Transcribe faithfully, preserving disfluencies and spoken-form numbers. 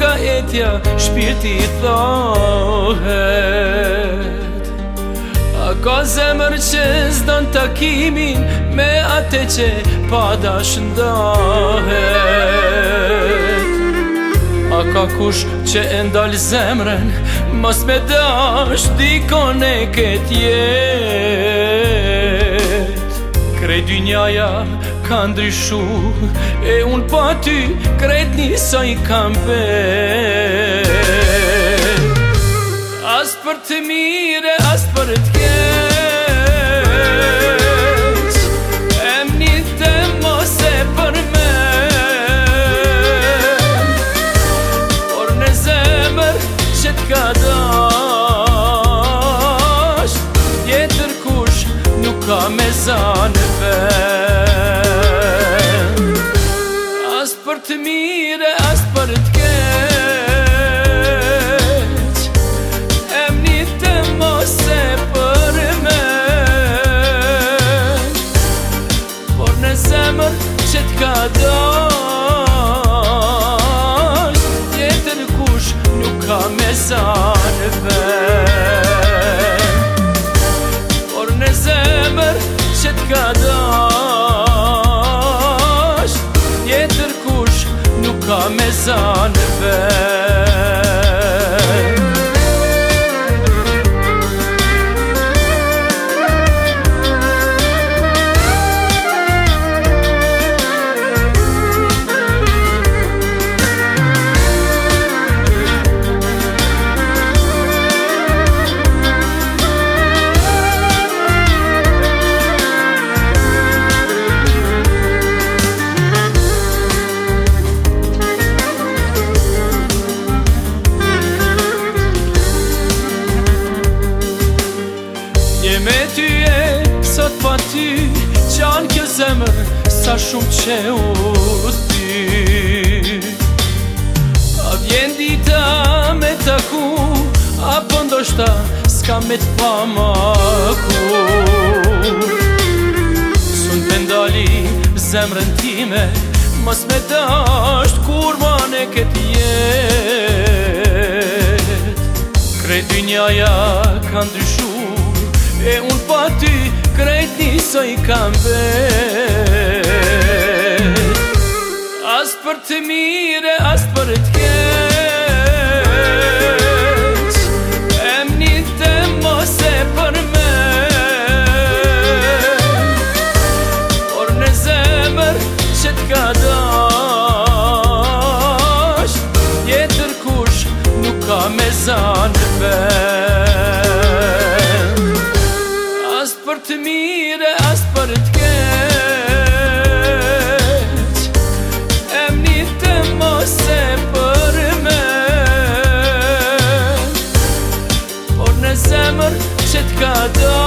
nga etja shpirti thohet. A ka zemër që s'don takimin me atë që pa dash ndahet? A ka kush që e ndal zemrën mos me dash dikon e ket jet? Krejt dynjaja ka ndryshu e unë pa ty krejt njësa i kam vet. As për të mire, as për të keq, emnite mos e për men, por në zemër që t'ka dash, tjetër kush nuk ka me zanë ven. As për të mire, as për të keq, zemër që t'ka dash, tjetër kush nuk ka me zanë ven. Por në zemër që t'ka dash, tjetër kush nuk ka me zanë ven. Me ty e sot pa ty qanë kjo zemër sa shumë që u ty. A vjen dita me taku, apo ndoshta s'ka me t'pa maku. Sun pendali zemrën time, mos me dasht kur ma ne këtë jet. Krejt dynjaja ka ndryshu e unë pa ty krejt njësa i kam vet. As për të mire, as për të keq, emnite mos e për men, por në zemër që t'ka dash, tjetër kush nuk ka me zanë ven. As për të mire, as për të keq, emnite mos e për men, por në zemër që t'ka dash,